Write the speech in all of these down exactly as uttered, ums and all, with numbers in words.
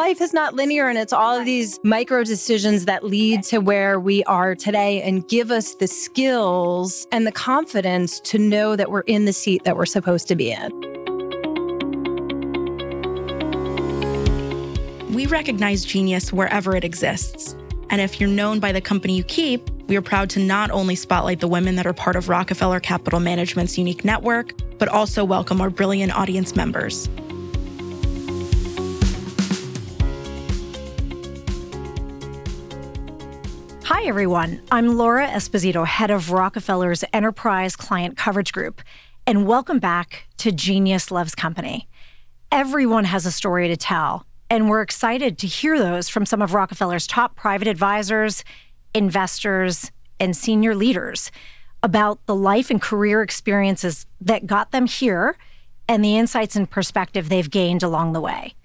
life is not linear, and it's all of these micro decisions that lead to where we are today and give us the skills and the confidence to know that we're in the seat that we're supposed to be in. We recognize genius wherever it exists. And if you're known by the company you keep, we are proud to not only spotlight the women that are part of Rockefeller Capital Management's unique network, but also welcome our brilliant audience members. Hi, everyone. I'm Laura Esposito, head of Rockefeller's Enterprise Client Coverage Group, and welcome back to Genius Loves Company. Everyone has a story to tell, and we're excited to hear those from some of Rockefeller's top private advisors, investors, and senior leaders about the life and career experiences that got them here and the insights and perspective they've gained along the way.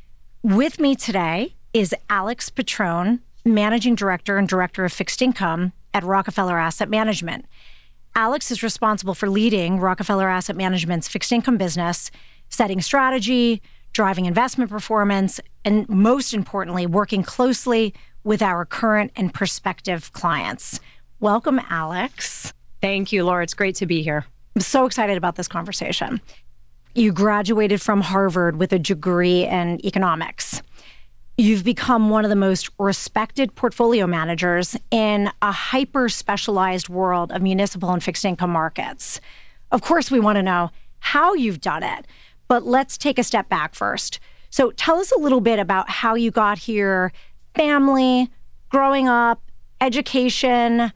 With me today is Alex Petrone, Managing Director and Director of Fixed Income at Rockefeller Asset Management. Alex is responsible for leading Rockefeller Asset Management's fixed income business, setting strategy, driving investment performance, and most importantly, working closely with our current and prospective clients. Welcome, Alex. Thank you, Laura. It's great to be here. I'm so excited about this conversation. You graduated from Harvard with a degree in economics. You've become one of the most respected portfolio managers in a hyper-specialized world of municipal and fixed income markets. Of course, we want to know how you've done it, but let's take a step back first. So tell us a little bit about how you got here, family, growing up, education.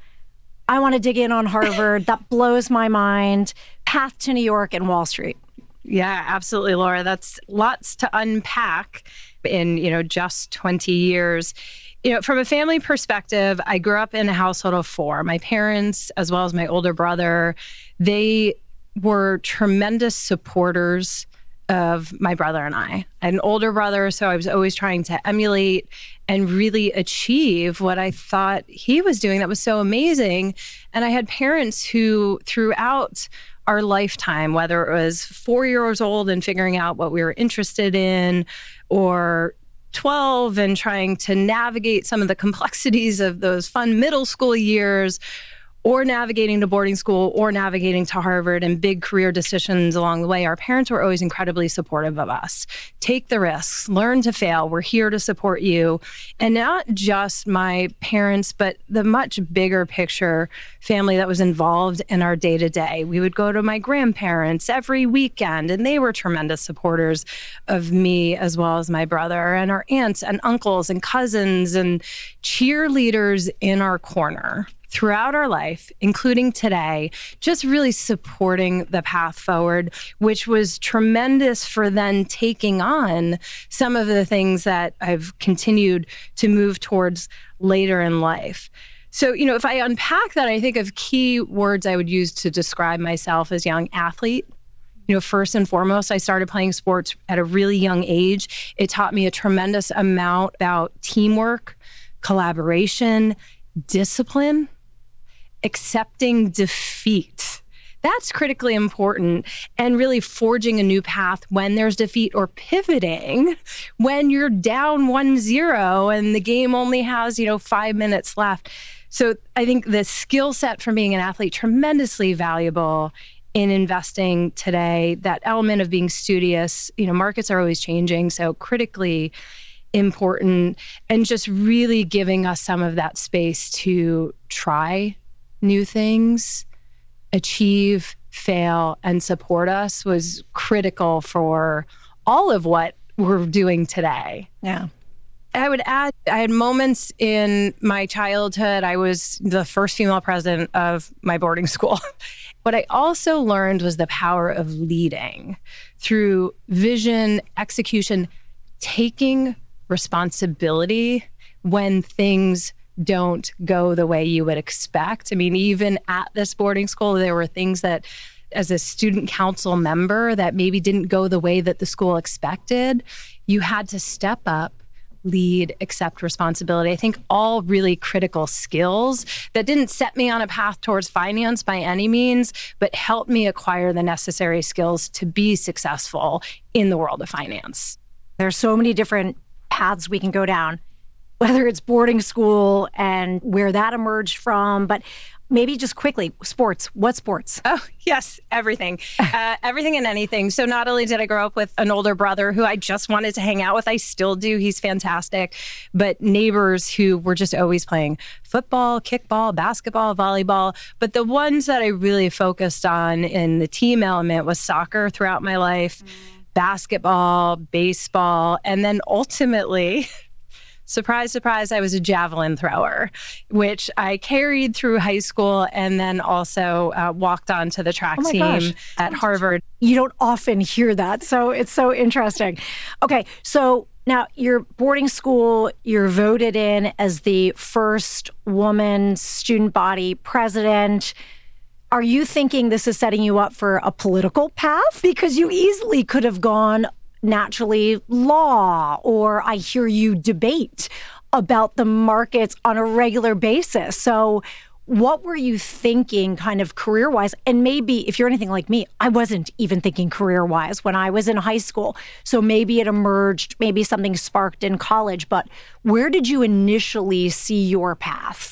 I want to dig in on Harvard. That blows my mind. Path to New York and Wall Street. Yeah, absolutely, Laura. That's lots to unpack in, you know, just twenty years. You know, from a family perspective, I grew up in a household of four. My parents, as well as my older brother, they were tremendous supporters of my brother and I. I had an older brother, so I was always trying to emulate and really achieve what I thought he was doing that was so amazing. And I had parents who, throughout our lifetime, whether it was four years old and figuring out what we were interested in, or twelve and trying to navigate some of the complexities of those fun middle school years, or navigating to boarding school, or navigating to Harvard, and big career decisions along the way, our parents were always incredibly supportive of us. Take the risks, learn to fail. We're here to support you. And not just my parents, but the much bigger picture family that was involved in our day-to-day. We would go to my grandparents every weekend, and they were tremendous supporters of me as well as my brother, and our aunts and uncles and cousins and cheerleaders in our corner throughout our life, including today, just really supporting the path forward, which was tremendous for then taking on some of the things that I've continued to move towards later in life. So, you know, if I unpack that, I think of key words I would use to describe myself as a young athlete. You know, first and foremost, I started playing sports at a really young age. It taught me a tremendous amount about teamwork, collaboration, discipline, accepting defeat. That's critically important, and really forging a new path when there's defeat, or pivoting when you're down one zero and the game only has, you know, five minutes left. So I think the skill set from being an athlete, tremendously valuable in investing today. That element of being studious, you know, markets are always changing, so critically important, and just really giving us some of that space to try new things, achieve, fail, and support us was critical for all of what we're doing today. Yeah. I would add, I had moments in my childhood. I was the first female president of my boarding school. What I also learned was the power of leading through vision, execution, taking responsibility when things don't go the way you would expect. I mean, even at this boarding school, there were things that, as a student council member, that maybe didn't go the way that the school expected. You had to step up, lead, accept responsibility. I think all really critical skills that didn't set me on a path towards finance by any means, but helped me acquire the necessary skills to be successful in the world of finance. There's so many different paths we can go down, whether it's boarding school and where that emerged from, but maybe just quickly, sports. What sports? Oh, yes, everything. Uh, everything and anything. So not only did I grow up with an older brother who I just wanted to hang out with, I still do. He's fantastic. But neighbors who were just always playing football, kickball, basketball, volleyball. But the ones that I really focused on in the team element was soccer throughout my life, mm. basketball, baseball, and then ultimately... Surprise, surprise, I was a javelin thrower, which I carried through high school and then also uh, walked on to the track oh team gosh. at Harvard. You don't often hear that, so it's so interesting. Okay, so now you're boarding school, you're voted in as the first woman student body president. Are you thinking this is setting you up for a political path? Because you easily could have gone naturally law, or I hear you debate about the markets on a regular basis. So what were you thinking kind of career-wise? And maybe if you're anything like me, I wasn't even thinking career-wise when I was in high school. So maybe it emerged, maybe something sparked in college, but where did you initially see your path?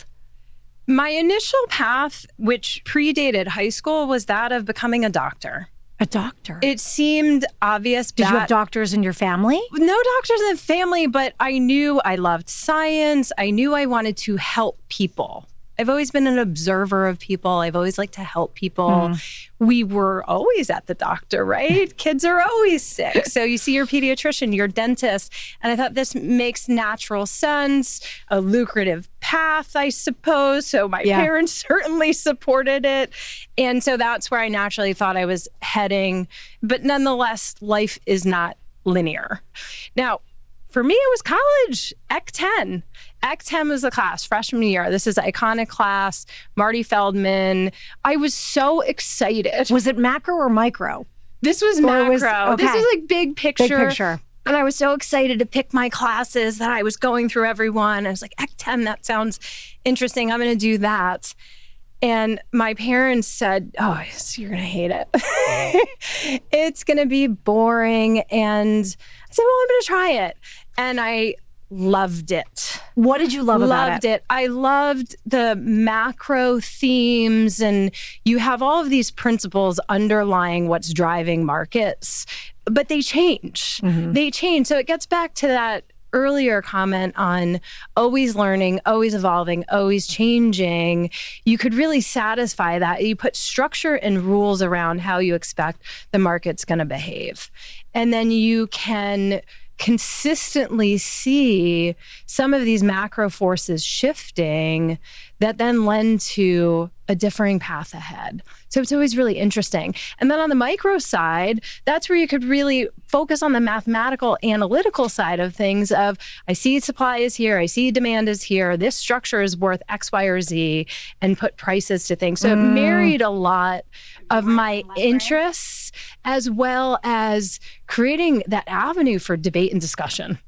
My initial path, which predated high school, was that of becoming a doctor. A doctor? It seemed obvious. Did that, you have doctors in your family? No doctors in the family, but I knew I loved science. I knew I wanted to help people. I've always been an observer of people. I've always liked to help people. Mm. We were always at the doctor, right? Kids are always sick. So you see your pediatrician, your dentist. And I thought this makes natural sense, a lucrative path, I suppose. So my yeah. parents certainly supported it. And so that's where I naturally thought I was heading. But nonetheless, life is not linear. Now, for me, it was college, E C ten. E C ten was the class, freshman year. This is an iconic class, Marty Feldman. I was so excited. Was it macro or micro? This was or macro. Was, okay. This was like big picture. Big picture. And I was so excited to pick my classes that I was going through everyone. I was like, E C ten, that sounds interesting. I'm going to do that. And my parents said, oh, you're going to hate it. It's going to be boring. And I said, well, I'm going to try it. And I loved it. What did you love about it? Loved it. I loved the macro themes, and you have all of these principles underlying what's driving markets, but they change. Mm-hmm. They change. So it gets back to that earlier comment on always learning, always evolving, always changing. You could really satisfy that. You put structure and rules around how you expect the market's going to behave. And then you can consistently see some of these macro forces shifting that then lend to a differing path ahead. So it's always really interesting. And then on the micro side, that's where you could really focus on the mathematical, analytical side of things of, I see supply is here, I see demand is here, this structure is worth X, Y, or Z, and put prices to things. So mm. it married a lot of my interests as well as creating that avenue for debate and discussion.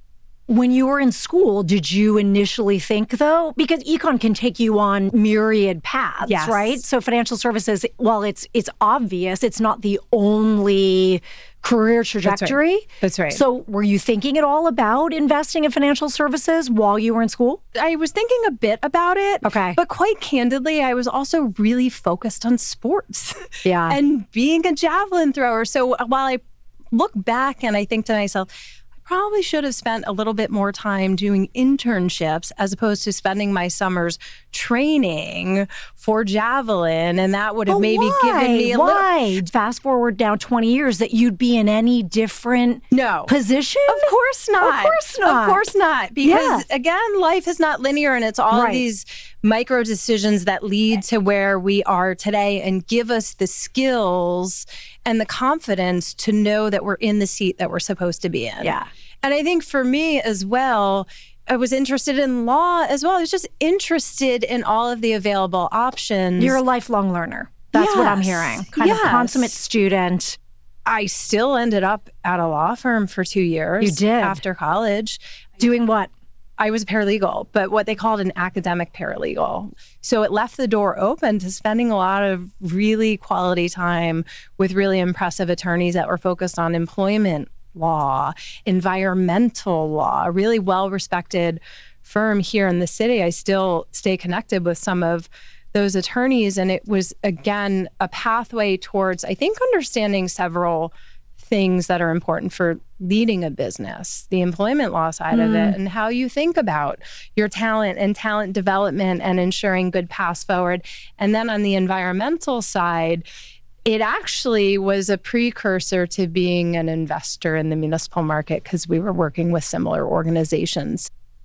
When you were in school, did you initially think, though, because econ can take you on myriad paths, yes. right? So financial services, while it's it's obvious, it's not the only career trajectory. That's right. That's right. So were you thinking at all about investing in financial services while you were in school? I was thinking a bit about it. Okay. But quite candidly, I was also really focused on sports. Yeah. And being a javelin thrower. So while I look back and I think to myself, probably should have spent a little bit more time doing internships as opposed to spending my summers training for javelin, and that would have but maybe why? given me a why? little... Fast forward down twenty years, that you'd be in any different no. position? Of course not. Of course not. Of course not. Because yeah. again, life is not linear, and it's all right. of these micro decisions that lead to where we are today and give us the skills and the confidence to know that we're in the seat that we're supposed to be in. Yeah. And I think for me as well, I was interested in law as well. I was just interested in all of the available options. You're a lifelong learner. That's yes. what I'm hearing. Kind yes. of consummate student. I still ended up at a law firm for two years. You did? After college. Doing what? I was a paralegal, but what they called an academic paralegal. So it left the door open to spending a lot of really quality time with really impressive attorneys that were focused on employment law, environmental law, a really well-respected firm here in the city. I still stay connected with some of those attorneys. And it was, again, a pathway towards, I think, understanding several things that are important for leading a business, the employment law side mm. of it, and how you think about your talent and talent development and ensuring good paths forward. And then on the environmental side, it actually was a precursor to being an investor in the municipal market because we were working with similar organizations.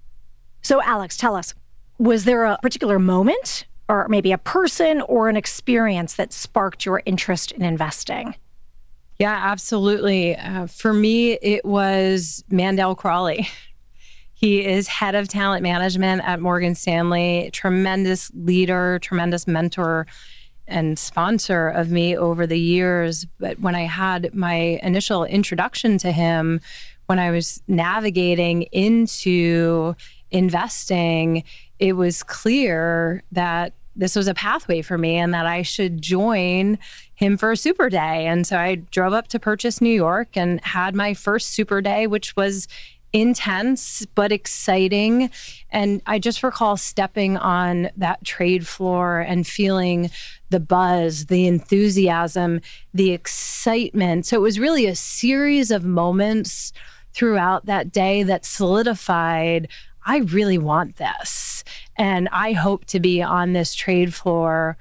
So Alex, tell us, was there a particular moment or maybe a person or an experience that sparked your interest in investing? Yeah, absolutely. Uh, for me, it was Mandel Crawley. He is head of talent management at Morgan Stanley, tremendous leader, tremendous mentor and sponsor of me over the years. But when I had my initial introduction to him, when I was navigating into investing, it was clear that this was a pathway for me and that I should join him for a super day. And so I drove up to Purchase, New York and had my first super day, which was intense but exciting. And I just recall stepping on that trade floor and feeling the buzz, the enthusiasm, the excitement. So it was really a series of moments throughout that day that solidified, I really want this. And I hope to be on this trade floor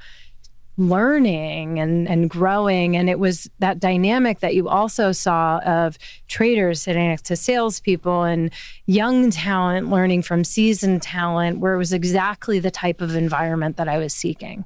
learning and, and growing. And it was that dynamic that you also saw of traders sitting next to salespeople and young talent learning from seasoned talent, where it was exactly the type of environment that I was seeking.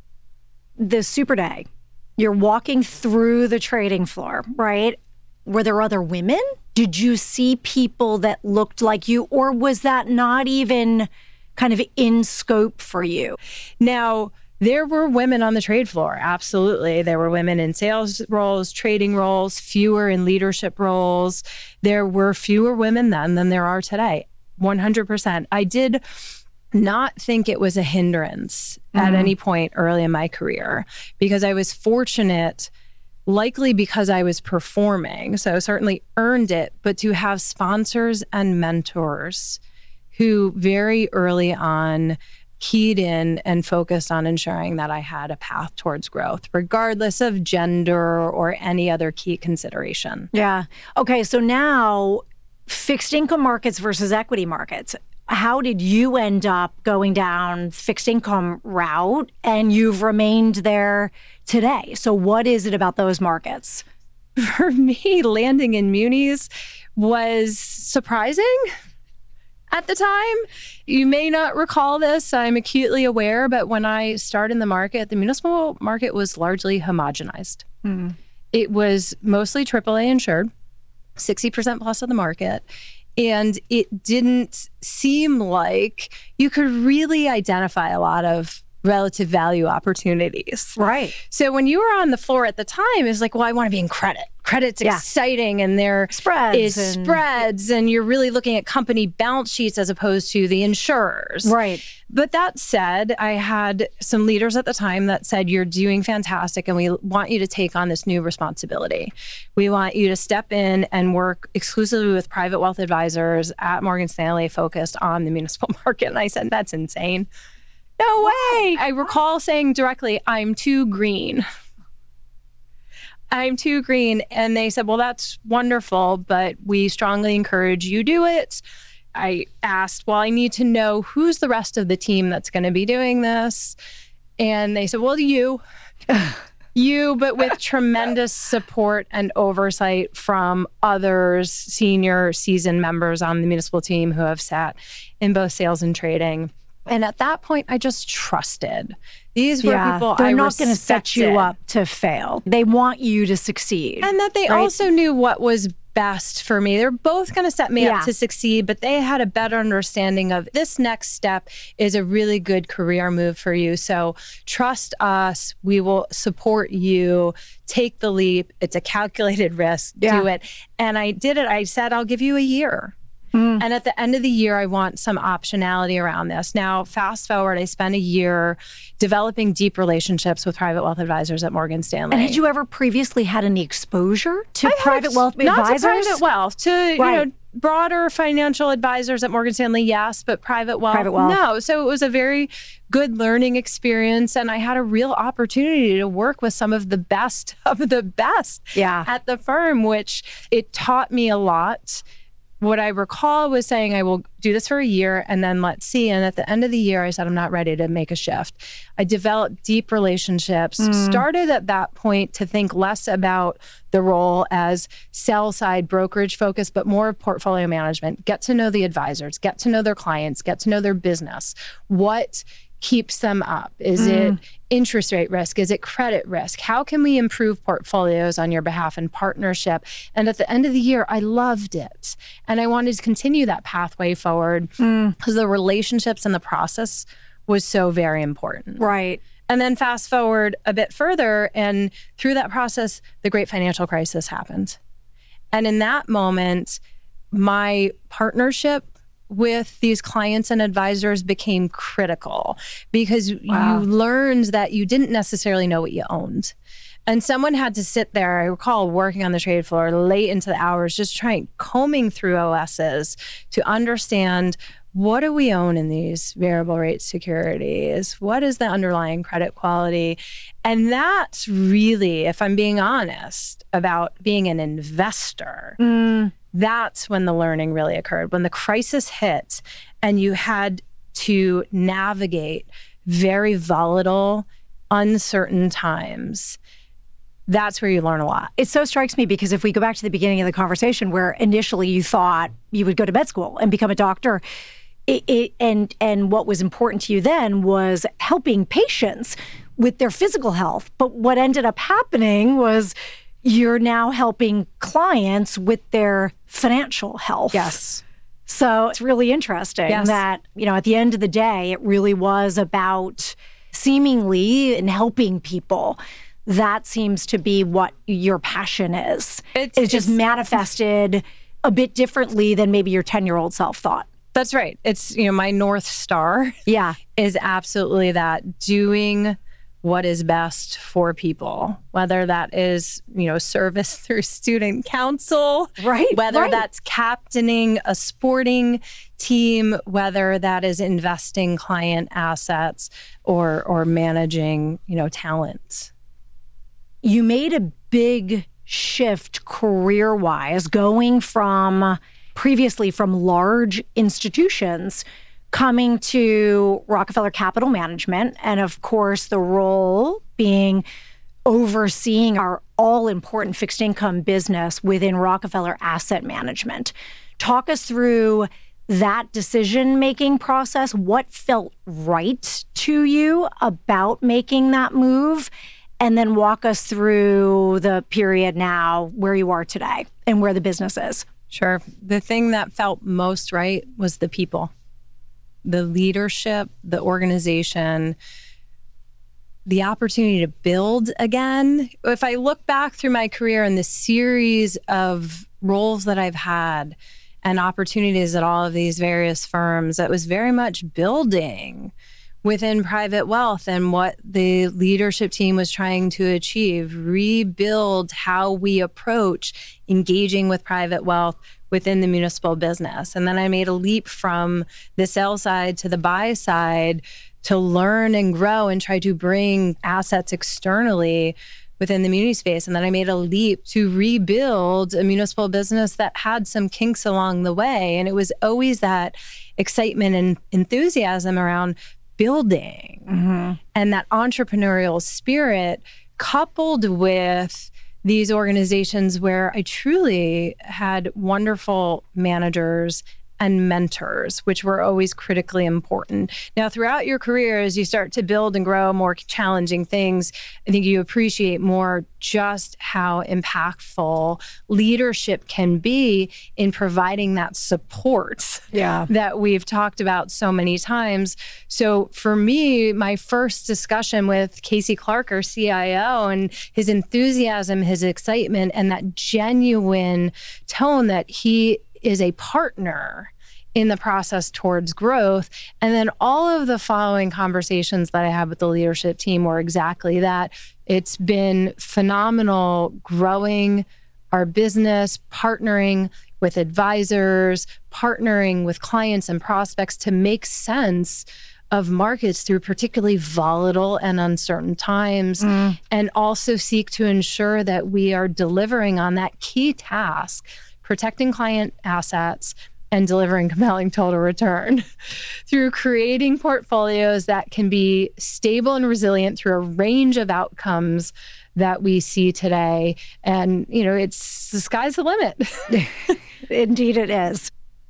The super day, you're walking through the trading floor, right? Were there other women? Did you see people that looked like you, or was that not even kind of in scope for you? Now, there were women on the trade floor. Absolutely. There were women in sales roles, trading roles, fewer in leadership roles. There were fewer women then than there are today. one hundred percent. I did not think it was a hindrance mm-hmm. at any point early in my career because I was fortunate, likely because I was performing, so certainly earned it, but to have sponsors and mentors who very early on keyed in and focused on ensuring that I had a path towards growth, regardless of gender or any other key consideration. Yeah. Okay, so now fixed income markets versus equity markets. How did you end up going down fixed income route and you've remained there today? So what is it about those markets? For me, landing in munis was surprising at the time. You may not recall this, I'm acutely aware, but when I started in the market, the municipal market was largely homogenized. Mm. It was mostly triple A insured, sixty percent plus of the market. And it didn't seem like you could really identify a lot of relative value opportunities. Right. So when you were on the floor at the time, it's like, well, I want to be in credit. Credit's yeah. exciting, and there spreads is and, spreads, and you're really looking at company balance sheets as opposed to the insurers. Right. But that said, I had some leaders at the time that said, you're doing fantastic, and we want you to take on this new responsibility. We want you to step in and work exclusively with private wealth advisors at Morgan Stanley focused on the municipal market. And I said, that's insane. No way. I recall saying directly, I'm too green. I'm too green. And they said, well, that's wonderful, but we strongly encourage you do it. I asked, well, I need to know who's the rest of the team that's going to be doing this. And they said, well, you, you, but with tremendous support and oversight from others, senior seasoned members on the municipal team who have sat in both sales and trading. And at that point, I just trusted. These were yeah, people they're I not going to set you up to fail. They want you to succeed. And that they right? also knew what was best for me. They're both going to set me yeah. up to succeed, but they had a better understanding of this next step is a really good career move for you. So trust us. We will support you. Take the leap. It's a calculated risk. Yeah. Do it. And I did it. I said, I'll give you a year. Mm. And at the end of the year, I want some optionality around this. Now, fast forward, I spent a year developing deep relationships with private wealth advisors at Morgan Stanley. And had you ever previously had any exposure to I private had, wealth not advisors? Not to private wealth, to, right. you know, broader financial advisors at Morgan Stanley, yes, but private wealth, private wealth, no. So it was a very good learning experience. And I had a real opportunity to work with some of the best of the best yeah. at the firm, which it taught me a lot. What I recall was saying, I will do this for a year and then let's see. And at the end of the year, I said, I'm not ready to make a shift. I developed deep relationships, mm. started at that point to think less about the role as sell side brokerage focused, but more of portfolio management. Get to know the advisors, get to know their clients, get to know their business. What keeps them up? Is mm. it interest rate risk? Is it credit risk? How can we improve portfolios on your behalf in partnership? And at the end of the year, I loved it. And I wanted to continue that pathway forward because mm. the relationships and the process was so very important. Right. And then fast forward a bit further, and through that process, the great financial crisis happened. And in that moment, my partnership with these clients and advisors became critical because wow. you learned that you didn't necessarily know what you owned. And someone had to sit there, I recall working on the trade floor late into the hours, just trying, combing through O S's to understand, what do we own in these variable rate securities? What is the underlying credit quality? And that's really, if I'm being honest about being an investor, mm. that's when the learning really occurred. When the crisis hit and you had to navigate very volatile, uncertain times, that's where you learn a lot. It so strikes me because if we go back to the beginning of the conversation where initially you thought you would go to med school and become a doctor, It, it, and and what was important to you then was helping patients with their physical health. But what ended up happening was you're now helping clients with their financial health. Yes. So it's really interesting yes. that, you know, at the end of the day, it really was about seemingly in helping people. That seems to be what your passion is. It's, it's just it's, manifested a bit differently than maybe your ten-year-old self thought. That's right. It's, you know, my North Star yeah. is absolutely that, doing what is best for people, whether that is, you know, service through student council, right? Whether right. that's captaining a sporting team, whether that is investing client assets or or managing, you know, talent. You made a big shift career-wise, going from previously from large institutions coming to Rockefeller Capital Management, and of course the role being overseeing our all-important fixed income business within Rockefeller Asset Management. Talk us through that decision-making process. What felt right to you about making that move? And then walk us through the period now where you are today and where the business is. Sure. The thing that felt most right was the people, the leadership, the organization, the opportunity to build again. If I look back through my career and the series of roles that I've had and opportunities at all of these various firms, it was very much building within private wealth and what the leadership team was trying to achieve, rebuild how we approach engaging with private wealth within the municipal business. And then I made a leap from the sell side to the buy side to learn and grow and try to bring assets externally within the muni space. And then I made a leap to rebuild a municipal business that had some kinks along the way. And it was always that excitement and enthusiasm around building mm-hmm. and that entrepreneurial spirit, coupled with these organizations where I truly had wonderful managers and mentors, which were always critically important. Now, throughout your career, as you start to build and grow more challenging things, I think you appreciate more just how impactful leadership can be in providing that support yeah. that we've talked about so many times. So for me, my first discussion with Casey Clark, our C I O, and his enthusiasm, his excitement, and that genuine tone that he is a partner in the process towards growth. And then all of the following conversations that I had with the leadership team were exactly that. It's been phenomenal growing our business, partnering with advisors, partnering with clients and prospects to make sense of markets through particularly volatile and uncertain times, mm. and also seek to ensure that we are delivering on that key task, protecting client assets and delivering compelling total return through creating portfolios that can be stable and resilient through a range of outcomes that we see today. And, you know, it's the sky's the limit. Indeed it is.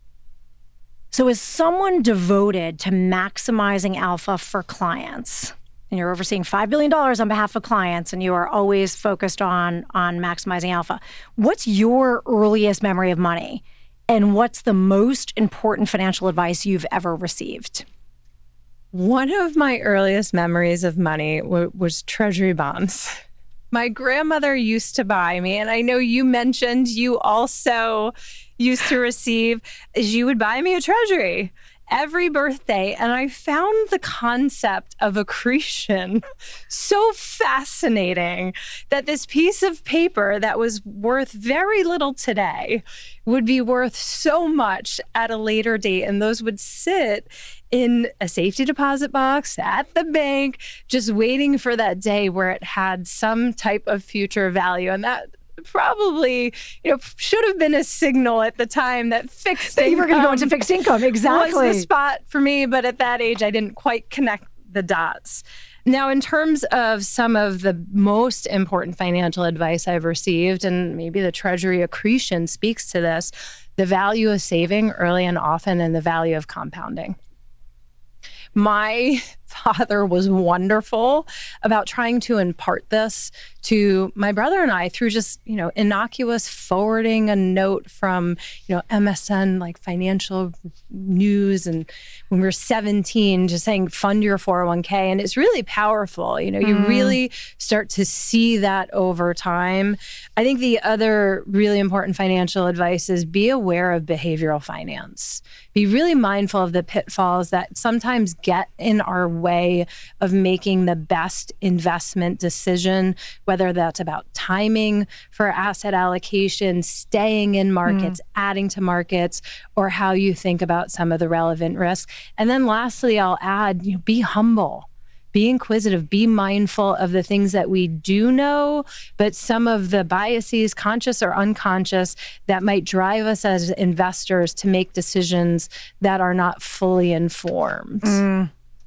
So as someone devoted to maximizing alpha for clients, and you're overseeing five billion dollars on behalf of clients, and you are always focused on, on maximizing alpha, what's your earliest memory of money? And what's the most important financial advice you've ever received? One of my earliest memories of money w- was treasury bonds. My grandmother used to buy me, and I know you mentioned you also used to receive, is you would buy me a treasury every birthday. And I found the concept of accretion so fascinating, that this piece of paper that was worth very little today would be worth so much at a later date. And those would sit in a safety deposit box at the bank, just waiting for that day where it had some type of future value. And that probably, you know, should have been a signal at the time that fixed that income you were going to go into fixed income. Exactly. Was the spot for me. But at that age, I didn't quite connect the dots. Now, in terms of some of the most important financial advice I've received, and maybe the treasury accretion speaks to this, the value of saving early and often and the value of compounding. My father was wonderful about trying to impart this to my brother and I through just, you know, innocuous forwarding a note from, you know, M S N, like financial news. And when we were seventeen, just saying, fund your four oh one k. And it's really powerful. You know, you mm. really start to see that over time. I think the other really important financial advice is be aware of behavioral finance. Be really mindful of the pitfalls that sometimes get in our way of making the best investment decision, whether that's about timing for asset allocation, staying in markets, mm. adding to markets, or how you think about some of the relevant risks. And then lastly, I'll add, you know, be humble. Be inquisitive, be mindful of the things that we do know, but some of the biases, conscious or unconscious, that might drive us as investors to make decisions that are not fully informed. Mm.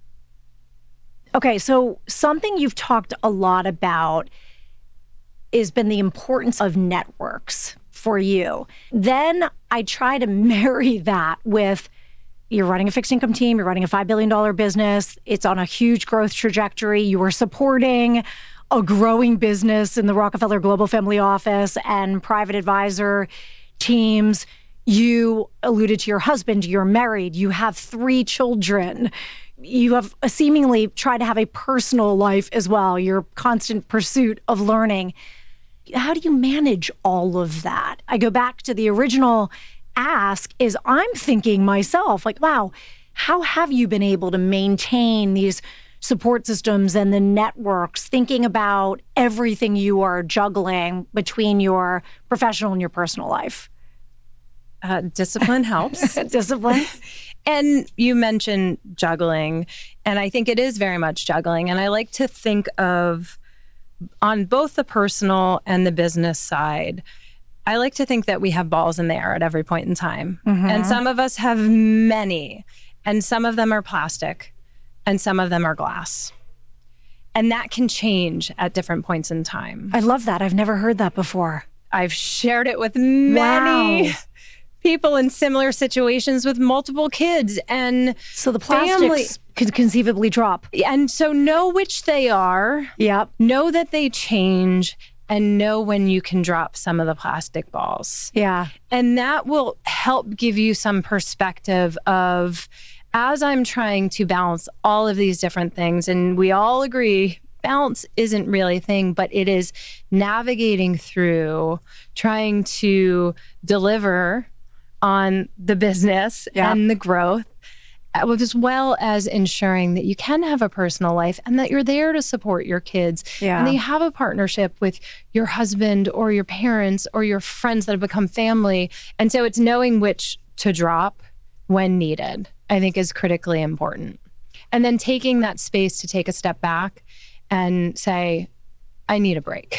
Okay, so something you've talked a lot about has been the importance of networks for you. Then I try to marry that with you're running a fixed income team, you're running a five billion dollars business, it's on a huge growth trajectory, you are supporting a growing business in the Rockefeller Global Family Office and private advisor teams. You alluded to your husband, you're married, you have three children. You have a seemingly tried to have a personal life as well, your constant pursuit of learning. How do you manage all of that? I go back to the original ask is I'm thinking myself, like, wow, how have you been able to maintain these support systems and the networks, thinking about everything you are juggling between your professional and your personal life? Uh, discipline helps. Discipline. And you mentioned juggling, and I think it is very much juggling. And I like to think of, on both the personal and the business side, I like to think that we have balls in the air at every point in time. Mm-hmm. And some of us have many, and some of them are plastic, and some of them are glass. And that can change at different points in time. I love that. I've never heard that before. I've shared it with many wow. people in similar situations with multiple kids. And so the plastics family, could conceivably drop. And so know which they are. Yep. Know that they change. And know when you can drop some of the plastic balls. Yeah. And that will help give you some perspective of, as I'm trying to balance all of these different things, and we all agree balance isn't really a thing, but it is navigating through trying to deliver on the business Yeah. and the growth, as well as ensuring that you can have a personal life and that you're there to support your kids. Yeah. And that you have a partnership with your husband or your parents or your friends that have become family. And so it's knowing which to drop when needed, I think, is critically important. And then taking that space to take a step back and say, I need a break.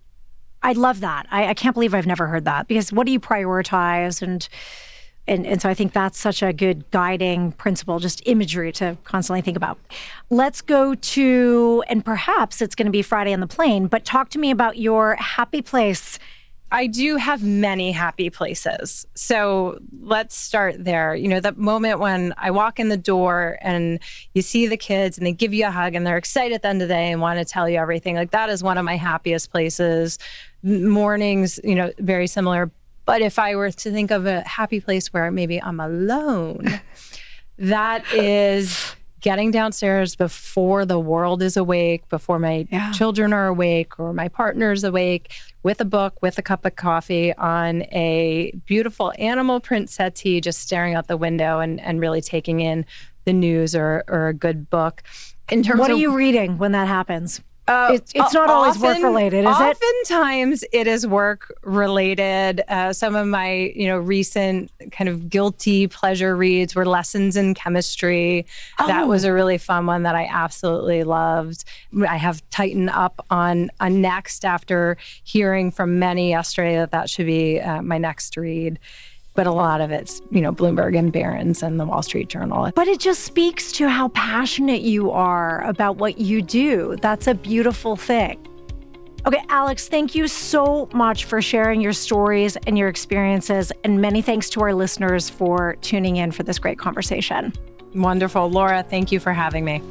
I love that. I, I can't believe I've never heard that, because what do you prioritize? And, and and so I think that's such a good guiding principle, just imagery to constantly think about. Let's go to, and perhaps it's going to be Friday on the plane, but talk to me about your happy place. I do have many happy places. So let's start there. You know, that moment when I walk in the door and you see the kids and they give you a hug and they're excited at the end of the day and want to tell you everything. Like, that is one of my happiest places. Mornings, you know, very similar. But if I were to think of a happy place where maybe I'm alone, that is getting downstairs before the world is awake, before my Yeah. children are awake or my partner's awake, with a book, with a cup of coffee on a beautiful animal print settee, just staring out the window and, and really taking in the news or, or a good book. In terms What are of, you reading when that happens? Uh, It's, it's not always work related, is it? Oftentimes it is work related. Uh, some of my, you know, recent kind of guilty pleasure reads were Lessons in Chemistry. Oh. That was a really fun one that I absolutely loved. I have Tighten Up on, on next after hearing from many yesterday that that should be uh, my next read. But a lot of it's, you know, Bloomberg and Barron's and the Wall Street Journal. But it just speaks to how passionate you are about what you do. That's a beautiful thing. Okay, Alex, thank you so much for sharing your stories and your experiences. And many thanks to our listeners for tuning in for this great conversation. Wonderful. Laura, thank you for having me.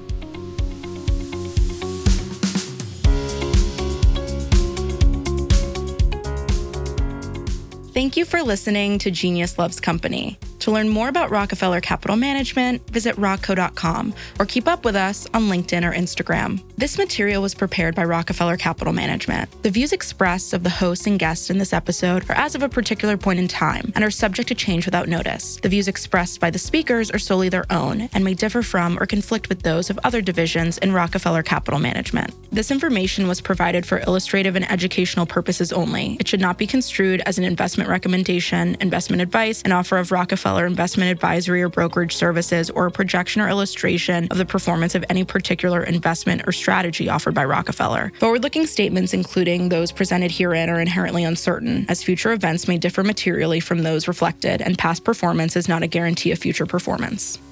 Thank you for listening to Genius Loves Company. To learn more about Rockefeller Capital Management, visit rockco dot com or keep up with us on LinkedIn or Instagram. This material was prepared by Rockefeller Capital Management. The views expressed of the hosts and guests in this episode are as of a particular point in time and are subject to change without notice. The views expressed by the speakers are solely their own and may differ from or conflict with those of other divisions in Rockefeller Capital Management. This information was provided for illustrative and educational purposes only. It should not be construed as an investment recommendation, investment advice, an offer of Rockefeller investment advisory or brokerage services, or a projection or illustration of the performance of any particular investment or strategy offered by Rockefeller. Forward-looking statements, including those presented herein, are inherently uncertain, as future events may differ materially from those reflected, and past performance is not a guarantee of future performance.